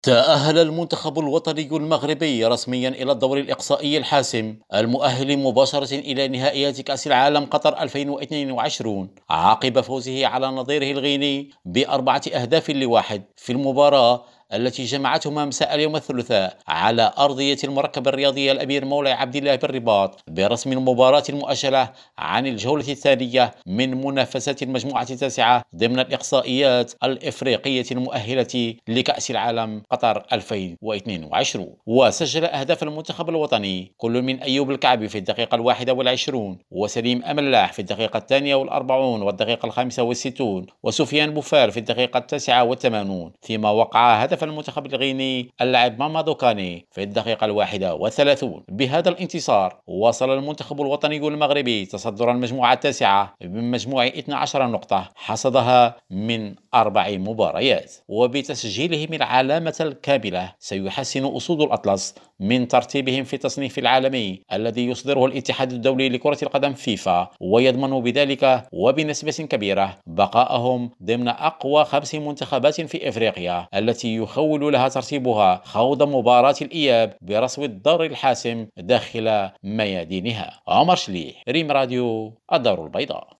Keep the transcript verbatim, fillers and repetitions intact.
تأهل المنتخب الوطني المغربي رسميا إلى الدور الإقصائي الحاسم المؤهل مباشرة إلى نهائيات كأس العالم قطر ألفين واثنين وعشرين عقب فوزه على نظيره الغيني بأربعة أهداف لواحد في المباراة التي جمعتهما مساء اليوم الثلاثاء على أرضية المركب الرياضي الأمير مولاي عبد الله بالرباط برسم المباراة المؤجلة عن الجولة الثانية من منافسات المجموعة التاسعة ضمن الإقصائيات الإفريقية المؤهلة لكأس العالم قطر ألفين واثنين وعشرين. وسجل أهداف المنتخب الوطني كل من أيوب الكعبي في الدقيقة الواحدة والعشرون، وسليم أملاح في الدقيقة الثانية والأربعون والدقيقة الخامسة والستون، وسفيان بوفال في الدقيقة التاسعة والثمانون، فيما وقع هدف المنتخب الغيني اللاعب مامادو كاني في الدقيقة الواحدة والثلاثون. بهذا الانتصار وصل المنتخب الوطني المغربي تصدر المجموعة التاسعة بمجموع اثنتي عشرة نقطة حصدها من أربع مباريات، وبتسجيلهم العلامة الكاملة سيحسن أسود الأطلس من ترتيبهم في التصنيف العالمي الذي يصدره الاتحاد الدولي لكرة القدم فيفا، ويضمن بذلك وبنسبة كبيرة بقائهم ضمن أقوى خمس منتخبات في إفريقيا التي يخول لها ترتيبها خوض مباراة الإياب برسم الدور الحاسم داخل ميادينها. عمر شليح، ريم راديو، الدار البيضاء.